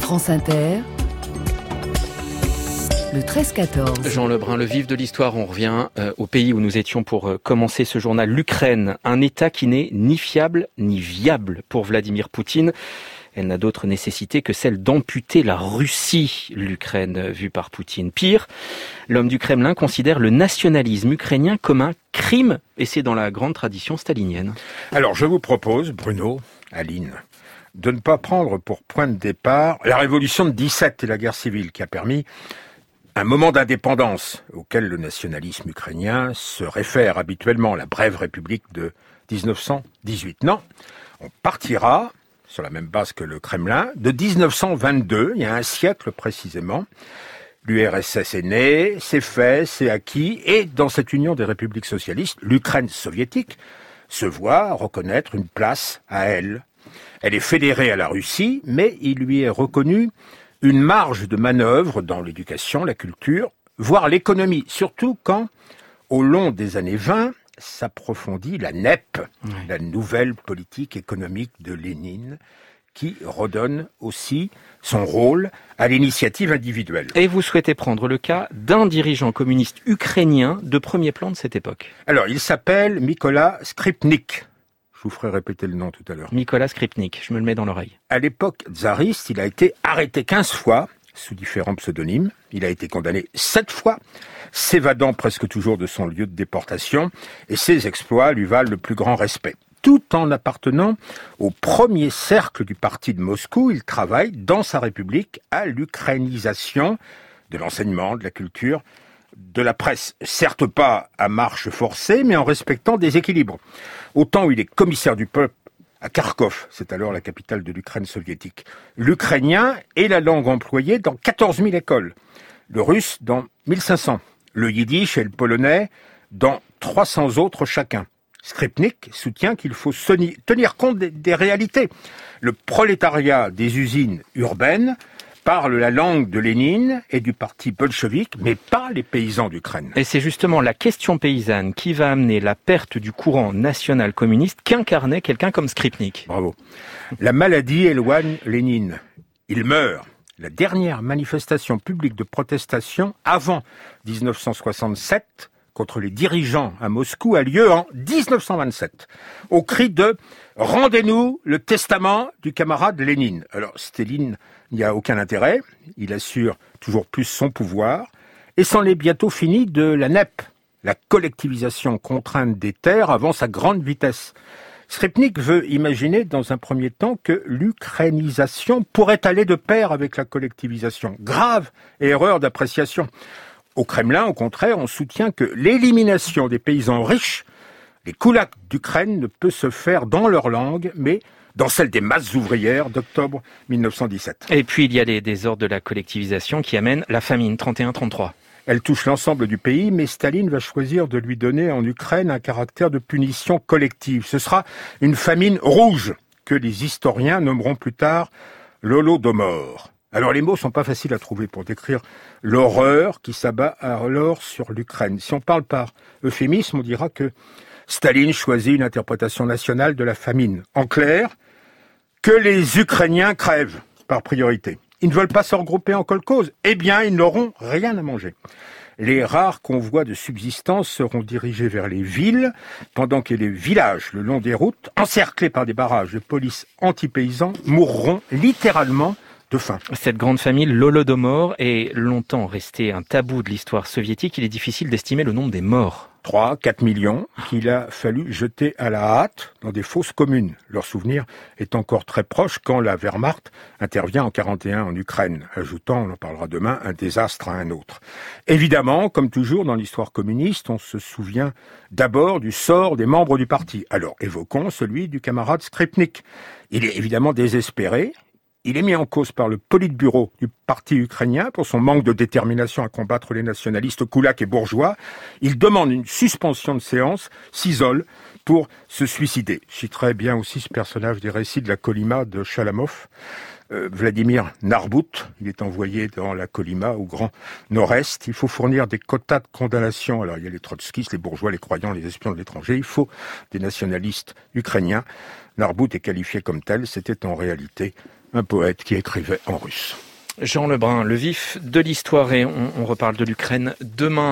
France Inter, le 13-14. Jean Lebrun, le vif de l'histoire, on revient au pays où nous étions pour commencer ce journal. L'Ukraine, un État qui n'est ni fiable ni viable pour Vladimir Poutine. Elle n'a d'autre nécessité que celle d'amputer la Russie, l'Ukraine vue par Poutine. Pire, l'homme du Kremlin considère le nationalisme ukrainien comme un crime, et c'est dans la grande tradition stalinienne. Alors je vous propose, Bruno, Aline, de ne pas prendre pour point de départ la révolution de 17 et la guerre civile qui a permis un moment d'indépendance auquel le nationalisme ukrainien se réfère habituellement, la brève république de 1918. Non, on partira sur la même base que le Kremlin, de 1922, il y a un siècle précisément. L'URSS est née, c'est fait, c'est acquis, et dans cette union des républiques socialistes, l'Ukraine soviétique se voit reconnaître une place à elle. Elle est fédérée à la Russie, mais il lui est reconnu une marge de manœuvre dans l'éducation, la culture, voire l'économie, surtout quand, au long des années 20, s'approfondit la NEP, la nouvelle politique économique de Lénine, qui redonne aussi son rôle à l'initiative individuelle. Et vous souhaitez prendre le cas d'un dirigeant communiste ukrainien de premier plan de cette époque. Alors, il s'appelle Mykola Skripnik. Je vous ferai répéter le nom tout à l'heure. Mykola Skripnik, je me le mets dans l'oreille. À l'époque tsariste, il a été arrêté 15 fois, sous différents pseudonymes. Il a été condamné 7 fois, s'évadant presque toujours de son lieu de déportation, et ses exploits lui valent le plus grand respect. Tout en appartenant au premier cercle du parti de Moscou, il travaille dans sa République à l'ukrainisation de l'enseignement, de la culture, de la presse. Certes pas à marche forcée, mais en respectant des équilibres. Au temps où il est commissaire du peuple à Kharkov, c'est alors la capitale de l'Ukraine soviétique. L'ukrainien est la langue employée dans 14 000 écoles, le russe dans 1500, le yiddish et le polonais dans 300 autres chacun. Skripnik soutient qu'il faut tenir compte des réalités. Le prolétariat des usines urbaines parle la langue de Lénine et du parti bolchevique, mais pas les paysans d'Ukraine. Et c'est justement la question paysanne qui va amener la perte du courant national communiste qu'incarnait quelqu'un comme Skripnik. Bravo. La maladie éloigne Lénine. Il meurt. La dernière manifestation publique de protestation avant 1967 contre les dirigeants à Moscou a lieu en 1927, au cri de « Rendez-nous le testament du camarade Lénine ». Alors, Staline n'y a aucun intérêt, il assure toujours plus son pouvoir, et c'en est bientôt fini de la NEP. La collectivisation contrainte des terres avance à grande vitesse. Skripnik veut imaginer dans un premier temps que l'ukrainisation pourrait aller de pair avec la collectivisation. Grave erreur d'appréciation. Au Kremlin, au contraire, on soutient que l'élimination des paysans riches, les koulaks d'Ukraine, ne peut se faire dans leur langue, mais dans celle des masses ouvrières d'octobre 1917. Et puis il y a les désordres de la collectivisation qui amènent la famine 31-33. Elle touche l'ensemble du pays, mais Staline va choisir de lui donner en Ukraine un caractère de punition collective. Ce sera une famine rouge, que les historiens nommeront plus tard l'Holodomor. Alors les mots sont pas faciles à trouver pour décrire l'horreur qui s'abat alors sur l'Ukraine. Si on parle par euphémisme, on dira que Staline choisit une interprétation nationale de la famine. En clair, que les Ukrainiens crèvent par priorité. Ils ne veulent pas se regrouper en kolkhoz. Eh bien, ils n'auront rien à manger. Les rares convois de subsistance seront dirigés vers les villes, pendant que les villages le long des routes, encerclés par des barrages de police anti-paysans, mourront littéralement de faim. Cette grande famille, l'Holodomor, est longtemps restée un tabou de l'histoire soviétique. Il est difficile d'estimer le nombre des morts. 3-4 millions qu'il a fallu jeter à la hâte dans des fosses communes. Leur souvenir est encore très proche quand la Wehrmacht intervient en 1941 en Ukraine, ajoutant, on en parlera demain, un désastre à un autre. Évidemment, comme toujours dans l'histoire communiste, on se souvient d'abord du sort des membres du parti. Alors évoquons celui du camarade Skripnik. Il est évidemment désespéré. Il est mis en cause par le politburo du parti ukrainien pour son manque de détermination à combattre les nationalistes koulaks et bourgeois. Il demande une suspension de séance, s'isole pour se suicider. Je citerai bien aussi ce personnage des récits de la Kolyma de Chalamov. Vladimir Narbout, il est envoyé dans la Kolyma au Grand Nord-Est. Il faut fournir des quotas de condamnation. Alors il y a les trotskistes, les bourgeois, les croyants, les espions de l'étranger. Il faut des nationalistes ukrainiens. Narbout est qualifié comme tel. C'était en réalité un poète qui écrivait en russe. Jean Lebrun, le vif de l'histoire, et on reparle de l'Ukraine demain.